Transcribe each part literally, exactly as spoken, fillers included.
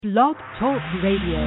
Blog Talk Radio.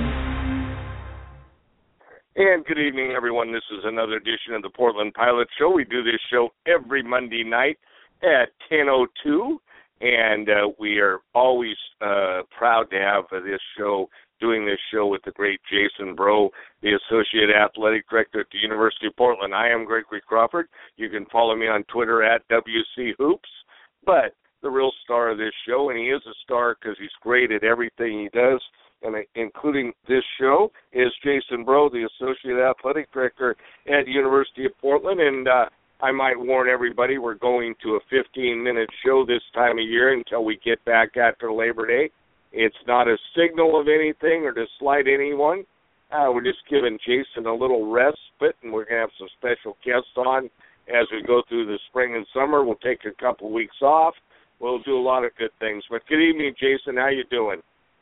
And good evening, everyone. This is another edition of the Portland Pilot Show. We do this show every Monday night at ten oh two, and uh, we are always uh, proud to have uh, this show, doing this show with the great Jason Breaux, the Associate Athletic Director at the University of Portland. I am Gregory Crawford. You can follow me on Twitter at W C Hoops, but the real star of this show, and he is a star because he's great at everything he does, and including this show, is Jason Breaux, the Associate Athletic Director at the University of Portland. And uh, I might warn everybody, we're going to a fifteen-minute show this time of year until we get back after Labor Day. It's not a signal of anything or to slight anyone. Uh, we're just giving Jason a little respite, and we're going to have some special guests on as we go through the spring and summer. We'll take a couple weeks off. We'll do a lot of good things. But good evening, Jason. How you doing?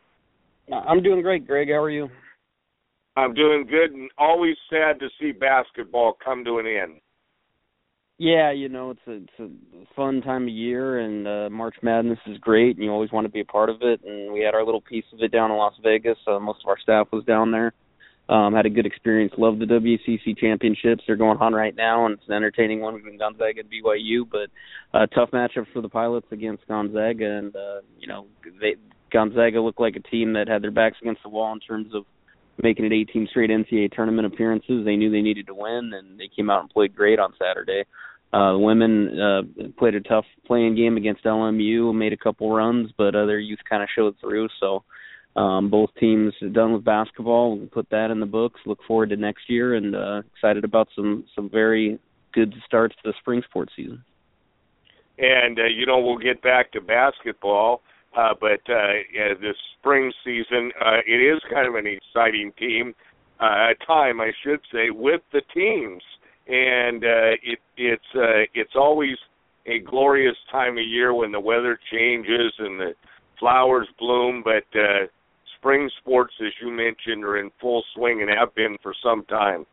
I'm doing great, Greg. How are you? I'm doing good, and always sad to see basketball come to an end. Yeah, you know, it's a, it's a fun time of year, and uh, March Madness is great, and you always want to be a part of it. And we had our little piece of it down in Las Vegas. Uh, most of our staff was down there. Um, had a good experience. Love the W C C championships. They're going on right now, and it's an entertaining one between Gonzaga and B Y U. But a uh, tough matchup for the Pilots against Gonzaga, and uh, you know, they, Gonzaga looked like a team that had their backs against the wall in terms of making it eighteen straight N C double A tournament appearances. They knew they needed to win, and they came out and played great on Saturday. Uh, the women uh, played a tough playing game against L M U, made a couple runs, but uh, their youth kind of showed through. So um, both teams are done with basketball. We'll put that in the books. Look forward to next year, and uh, excited about some, some very good starts to the spring sports season. And, uh, you know, we'll get back to basketball, uh, but uh, yeah, this spring season, uh, it is kind of an exciting team, uh, time, I should say, with the teams. And uh, it, it's uh, it's always a glorious time of year when the weather changes and the flowers bloom, but uh, spring sports, as you mentioned, are in full swing and have been for some time.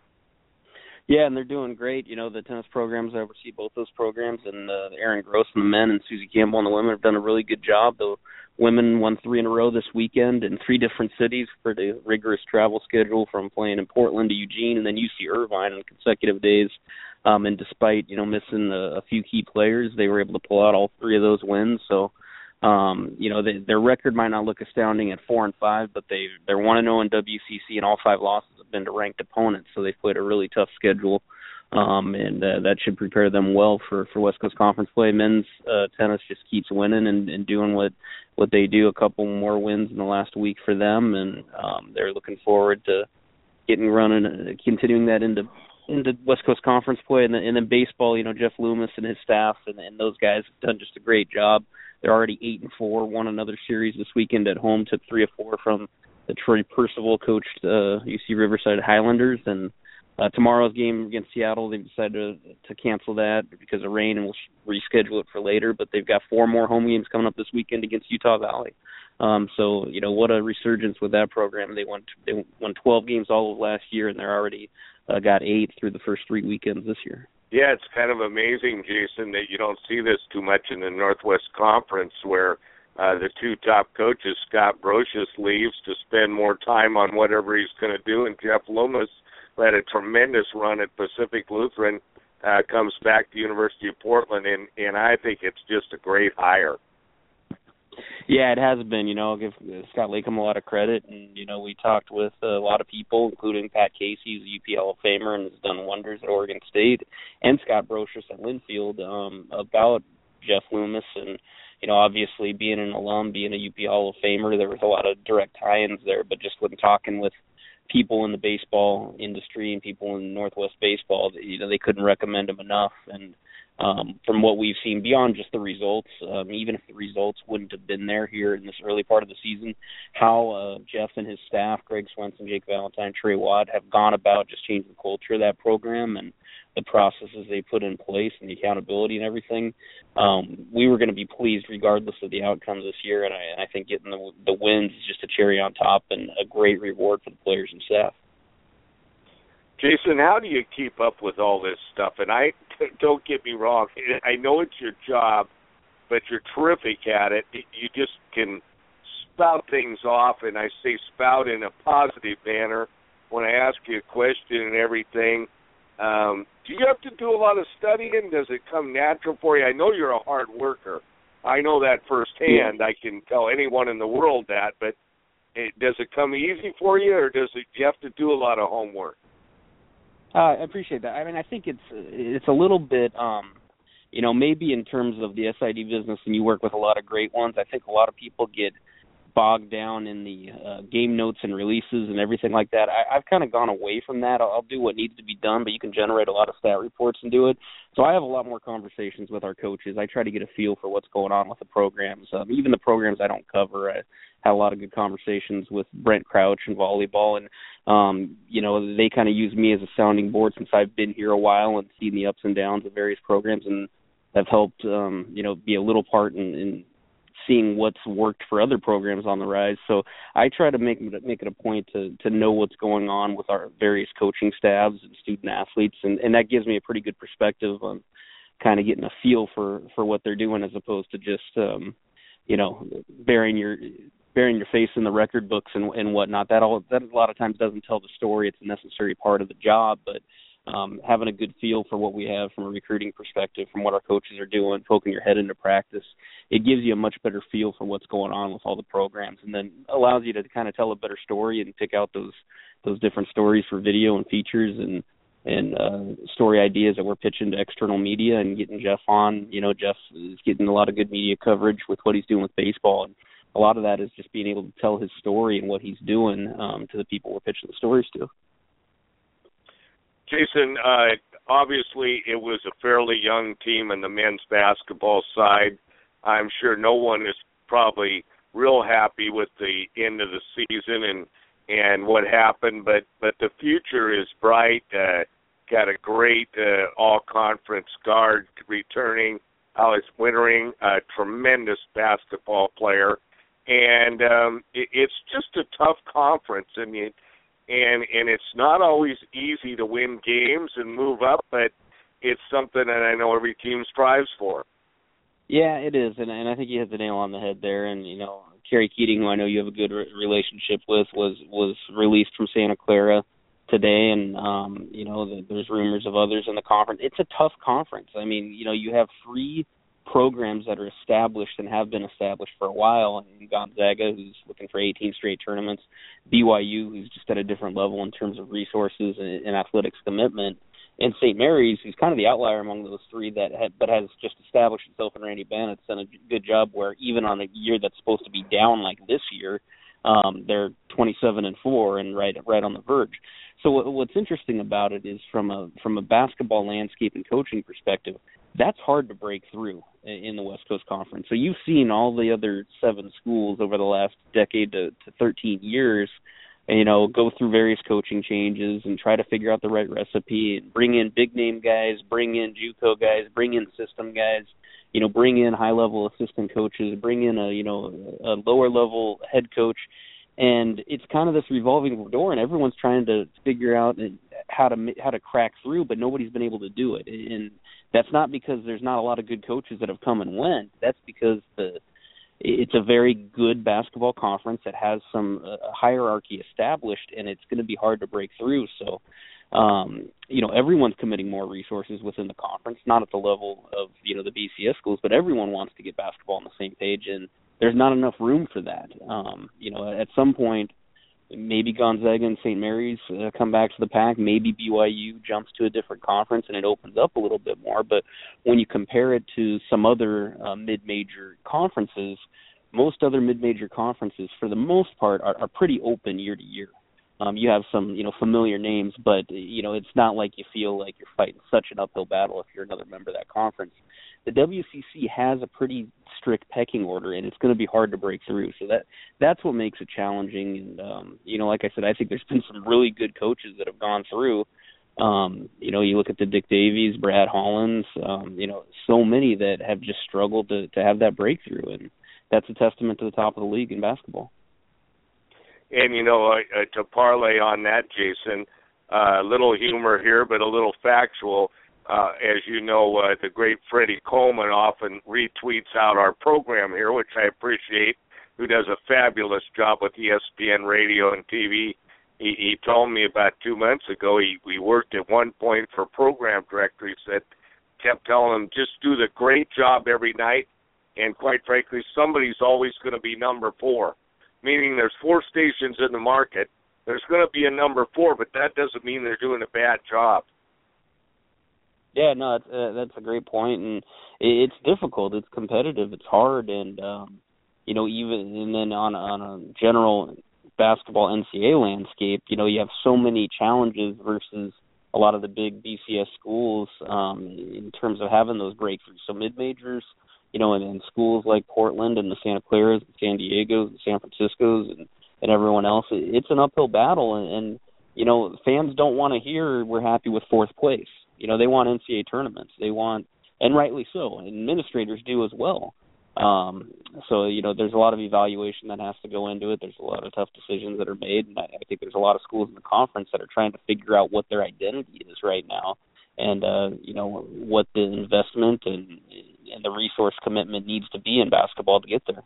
Yeah, and they're doing great. You know, the tennis programs, I oversee both those programs, and uh, Aaron Gross and the men and Susie Campbell and the women have done a really good job. The women won three in a row this weekend in three different cities for the rigorous travel schedule, from playing in Portland to Eugene and then U C Irvine on consecutive days. Um, and despite, you know, missing a, a few key players, they were able to pull out all three of those wins. So, um, you know, they, their record might not look astounding at four and five, but they they're one and zero in W C C, and all five losses have been to ranked opponents. So they've played a really tough schedule, um, and uh, that should prepare them well for, for West Coast Conference play. Men's uh, tennis just keeps winning and, and doing what what they do. A couple more wins in the last week for them, and um, they're looking forward to getting running, uh, continuing that into into West Coast Conference play. And then, and then baseball, you know, Jeff Loomis and his staff and, and those guys have done just a great job. They're already eight and four. Won another series this weekend at home. Took three or four from the Troy Percival coached uh, U C Riverside Highlanders. And uh, tomorrow's game against Seattle, they decided to, to cancel that because of rain, and we'll reschedule it for later. But they've got four more home games coming up this weekend against Utah Valley. Um, so you know, what a resurgence with that program. They won they won twelve games all of last year, and they're already uh, got eight through the first three weekends this year. Yeah, it's kind of amazing, Jason, that you don't see this too much in the Northwest Conference, where uh, the two top coaches, Scott Brocious, leaves to spend more time on whatever he's going to do, and Jeff Loomis, who had a tremendous run at Pacific Lutheran, uh, comes back to University of Portland, and, and I think it's just a great hire. Yeah, it has been. You know, I'll give Scott Latham a lot of credit. And, you know, we talked with a lot of people, including Pat Casey, who's a U P Hall of Famer and has done wonders at Oregon State, and Scott Brocious at Linfield, um, about Jeff Loomis. And, you know, obviously being an alum, being a U P Hall of Famer, there was a lot of direct tie-ins there. But just when talking with people in the baseball industry and people in Northwest baseball, you know, they couldn't recommend him enough. And Um, from what we've seen beyond just the results, um, even if the results wouldn't have been there here in this early part of the season, how uh, Jeff and his staff, Greg Swenson, Jake Valentine, Trey Watt, have gone about just changing the culture of that program and the processes they put in place and the accountability and everything. Um, we were going to be pleased regardless of the outcomes this year, and I, and I think getting the, the wins is just a cherry on top and a great reward for the players and staff. Jason, how do you keep up with all this stuff? And I don't get me wrong, I know it's your job, but you're terrific at it. You just can spout things off, and I say spout in a positive manner when I ask you a question and everything. Um, do you have to do a lot of studying? Does it come natural for you? I know you're a hard worker. I know that firsthand. I can tell anyone in the world that, but it, does it come easy for you, or does it, you have to do a lot of homework? Uh, I appreciate that. I mean, I think it's it's a little bit, um, you know, maybe in terms of the S I D business, and you work with a lot of great ones. I think a lot of people get bogged down in the uh, game notes and releases and everything like that. I, I've kind of gone away from that. I'll, I'll do what needs to be done, but you can generate a lot of stat reports and do it. So I have a lot more conversations with our coaches. I try to get a feel for what's going on with the programs. Um, even the programs I don't cover, I had a lot of good conversations with Brent Crouch in volleyball, and um, you know, they kind of use me as a sounding board since I've been here a while and seen the ups and downs of various programs, and have helped um, you know, be a little part in, in seeing what's worked for other programs on the rise. So I try to make make it a point to to know what's going on with our various coaching staffs and student athletes, and, and that gives me a pretty good perspective on kind of getting a feel for, for what they're doing, as opposed to just um, you know, burying your burying your face in the record books and, and whatnot. That all that a lot of times doesn't tell the story. It's a necessary part of the job, but Um, having a good feel for what we have from a recruiting perspective, from what our coaches are doing, poking your head into practice, it gives you a much better feel for what's going on with all the programs, and then allows you to kind of tell a better story and pick out those those different stories for video and features and and uh, story ideas that we're pitching to external media and getting Jeff on. You know, Jeff is getting a lot of good media coverage with what he's doing with baseball, and a lot of that is just being able to tell his story and what he's doing um, to the people we're pitching the stories to. Jason, uh, obviously it was a fairly young team on the men's basketball side. I'm sure no one is probably real happy with the end of the season and, and what happened, but, but the future is bright. Uh, got a great uh, all-conference guard returning, Alex Wintering, a tremendous basketball player. And um, it, it's just a tough conference. I mean, And and it's not always easy to win games and move up, but it's something that I know every team strives for. Yeah, it is, and and I think you hit the nail on the head there. And you know, Kerry Keating, who I know you have a good re- relationship with, was was released from Santa Clara today, and um, you know, the, there's rumors of others in the conference. It's a tough conference. I mean, you know, you have three programs that are established and have been established for a while, and Gonzaga, who's looking for eighteen straight tournaments, B Y U, who's just at a different level in terms of resources and, and athletics commitment, and Saint Mary's, who's kind of the outlier among those three, that had, but has just established itself, and Randy Bannett's done a good job where even on a year that's supposed to be down like this year, um, they're twenty-seven and four and right right on the verge. So what, what's interesting about it is from a from a basketball landscape and coaching perspective, that's hard to break through in the West Coast Conference. So you've seen all the other seven schools over the last decade to, to thirteen years, you know, go through various coaching changes and try to figure out the right recipe and bring in big-name guys, bring in JUCO guys, bring in system guys, you know, bring in high-level assistant coaches, bring in a, you know, a lower-level head coach. And it's kind of this revolving door, and everyone's trying to figure out how to how to crack through, but nobody's been able to do it. And that's not because there's not a lot of good coaches that have come and went. That's because the it's a very good basketball conference that has some uh, hierarchy established, and it's going to be hard to break through. So, um, you know, everyone's committing more resources within the conference, not at the level of, you know, the B C S schools, but everyone wants to get basketball on the same page, and there's not enough room for that. Um, you know, at some point, maybe Gonzaga and Saint Mary's uh, come back to the pack. Maybe B Y U jumps to a different conference and it opens up a little bit more. But when you compare it to some other uh, mid-major conferences, most other mid-major conferences, for the most part, are, are pretty open year to year. Um, you have some, you know, familiar names, but, you know, it's not like you feel like you're fighting such an uphill battle if you're another member of that conference. The W C C has a pretty strict pecking order, and it's going to be hard to break through. So that that's what makes it challenging. And, um, you know, like I said, I think there's been some really good coaches that have gone through. Um, you know, you look at the Dick Davies, Brad Hollins, um, you know, so many that have just struggled to, to have that breakthrough. And that's a testament to the top of the league in basketball. And, you know, uh, to parlay on that, Jason, a uh, little humor here, but a little factual. Uh, as you know, uh, the great Freddie Coleman often retweets out our program here, which I appreciate. who does a fabulous job with E S P N radio and T V. He, he told me about two months ago he, he worked at one point for program director. He said, kept telling him, just do the great job every night, and quite frankly, somebody's always going to be number four, meaning there's four stations in the market. There's going to be a number four, but that doesn't mean they're doing a bad job. Yeah, no, it's, uh, that's a great point, and it's difficult. It's competitive. It's hard, and um, you know, even and then on on a general basketball N C A A landscape, you know, you have so many challenges versus a lot of the big B C S schools um, in terms of having those breakthroughs. So mid-majors, you know, and, and schools like Portland and the Santa Claras, the San Diegos, the San Franciscos, and, and everyone else, it's an uphill battle. And, and, you know, fans don't want to hear we're happy with fourth place. You know, they want N C A A tournaments. They want, and rightly so, and administrators do as well. Um, so, you know, there's a lot of evaluation that has to go into it. There's a lot of tough decisions that are made, and I, I think there's a lot of schools in the conference that are trying to figure out what their identity is right now, and, uh, you know, what the investment and, and the resource commitment needs to be in basketball to get there.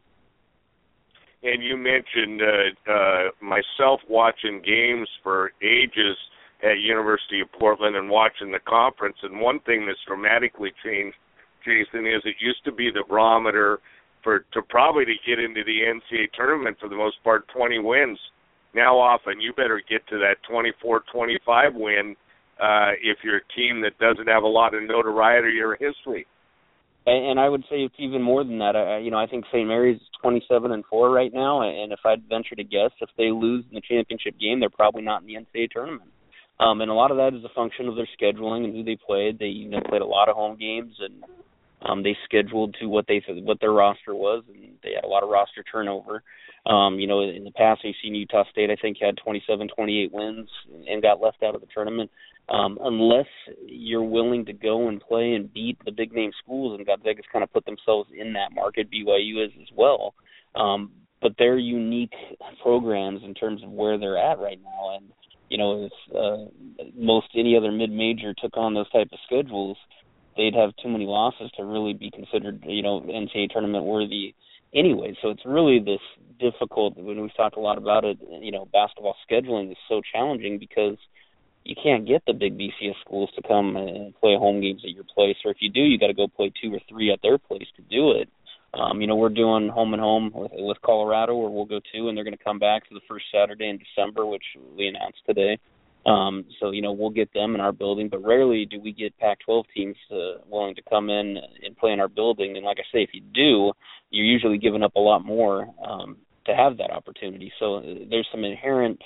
And you mentioned uh, uh, myself watching games for ages at University of Portland and watching the conference, and one thing that's dramatically changed, Jason, is it used to be the barometer for to probably to get into the N C A A tournament for the most part, twenty wins. Now often you better get to that twenty-four, twenty-five win uh, if you're a team that doesn't have a lot of notoriety or history. And, and I would say it's even more than that. I, you know, I think Saint Mary's is twenty-seven and four right now, and if I'd venture to guess, if they lose in the championship game, they're probably not in the N C A A tournament. Um, and a lot of that is a function of their scheduling and who they played. They you know played a lot of home games, and um, they scheduled to what they what their roster was, and they had a lot of roster turnover. Um, you know, in the past, we've seen Utah State, I think, had twenty-seven, twenty-eight wins and got left out of the tournament. Um, unless you're willing to go and play and beat the big name schools, and Gonzaga's kind of put themselves in that market. B Y U is as well. Um, but they're unique programs in terms of where they're at right now, and you know, if uh, most any other mid-major took on those type of schedules, they'd have too many losses to really be considered, you know, N C A A tournament worthy anyway. So it's really this difficult, when we've talked a lot about it, you know, basketball scheduling is so challenging because you can't get the big B C S schools to come and play home games at your place, or if you do, you got to go play two or three at their place to do it. Um, you know, we're doing home and home with, with Colorado, where we'll go to, and they're going to come back for the first Saturday in December, which we announced today. Um, so, you know, we'll get them in our building, but rarely do we get Pac twelve teams uh, willing to come in and play in our building. And like I say, if you do, you're usually giving up a lot more um, to have that opportunity. So there's some inherent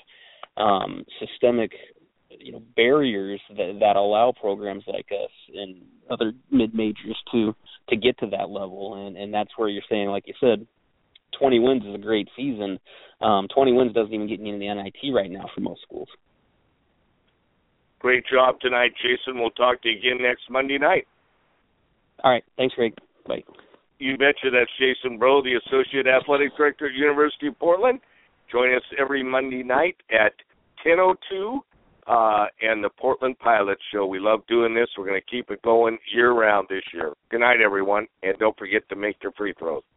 um, systemic, you know, barriers that, that allow programs like us and other mid-majors to to get to that level, and, and that's where you're saying, like you said, twenty wins is a great season. Um, twenty wins doesn't even get you in the N I T right now for most schools. Great job tonight, Jason. We'll talk to you again next Monday night. All right. Thanks, Greg. Bye. You betcha. That's Jason Breaux, the Associate Athletic Director at University of Portland. Join us every Monday night at ten oh two uh, and the Portland Pilot Show. We love doing this. We're going to keep it going year-round this year. Good night, everyone, and don't forget to make your free throws.